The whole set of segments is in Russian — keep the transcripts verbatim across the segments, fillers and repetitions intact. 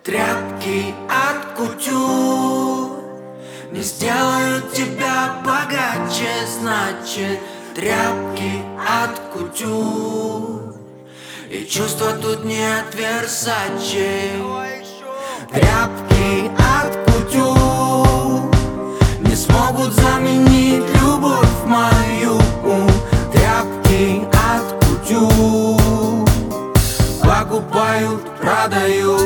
Тряпки от кутюр не сделают тебя богаче, значит, тряпки от кутюр. И чувства тут не от Версаче. Тряпки от кутюр не смогут заменить любовь мою. Тряпки от кутюр покупают, продают.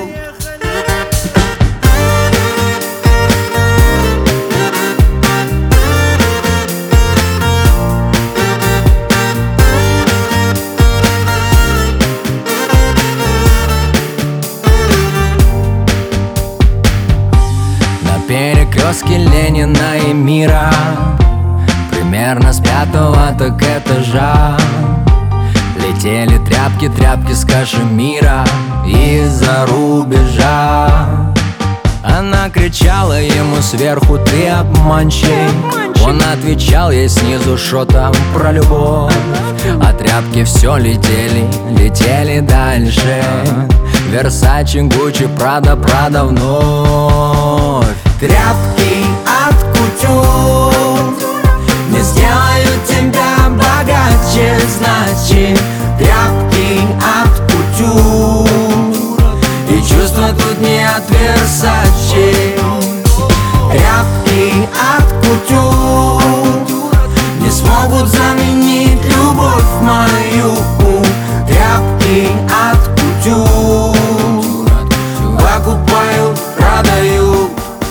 На перекрестке Ленина и Мира, примерно с пятого так этажа, летели тряпки, тряпки с кашемира из-за рубежа. Она кричала ему сверху: ты обманщик. Он отвечал ей снизу: шо там про любовь? А тряпки все летели, летели дальше. Версаче, Гуччи, Прада, Прада вновь. Тряпки от кутюр не сделают тебя богаче, значит, тряпки от кутюр. И чувства тут не от Версаче. Тряпки от кутюр не смогут заменить любовь мою. Тряпки от кутюр покупают, продают.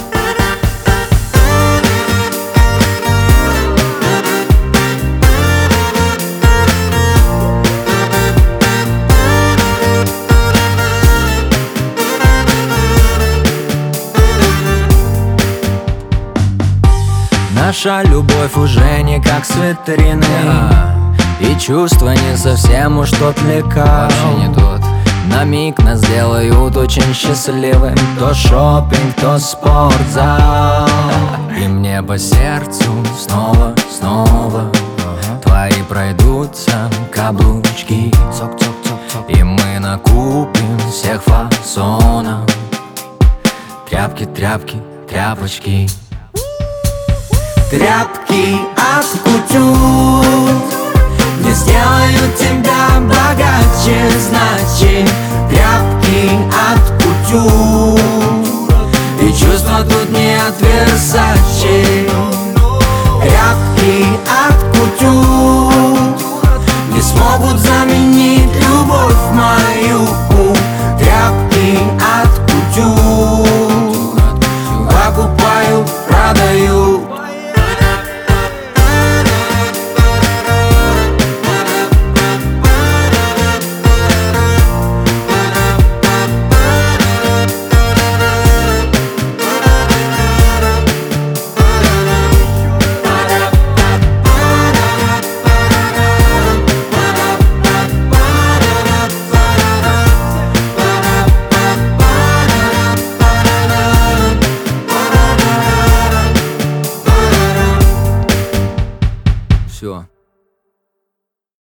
Наша любовь уже не как с витрины, и чувства не совсем уж тот лекарь. Вообще не тот. На миг нас сделают очень счастливым то шопинг, то спортзал. И мне по сердцу снова, снова твои пройдутся каблучки. И мы накупим всех фасонов. Тряпки, тряпки, тряпочки. Тряпки от кутюр не сделают тебя богаче, значит,